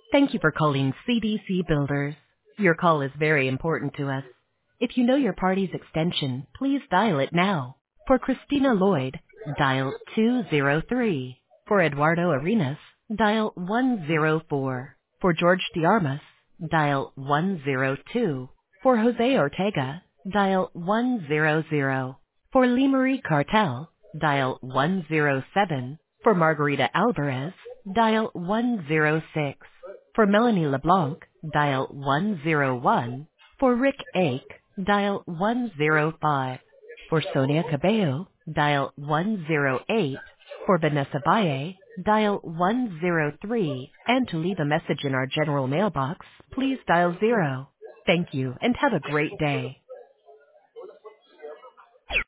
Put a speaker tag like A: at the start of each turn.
A: Thank you for calling CDC Builders. Your call is very important to us. If you know your party's extension, please dial it now. For Christina Lloyd, dial 203. For Eduardo Arenas, dial 104. For George DeArmas, dial 102. For Jose Ortega, dial 100. For Lee Marie Cartel, dial 107. For Margarita Alvarez, dial 106. For Melanie LeBlanc, dial 101. For Rick Ake, dial 105. For Sonia Cabello, dial 108. For Vanessa Valle, dial 103. And to leave a message in our general mailbox, please dial 0. Thank you and have a great day.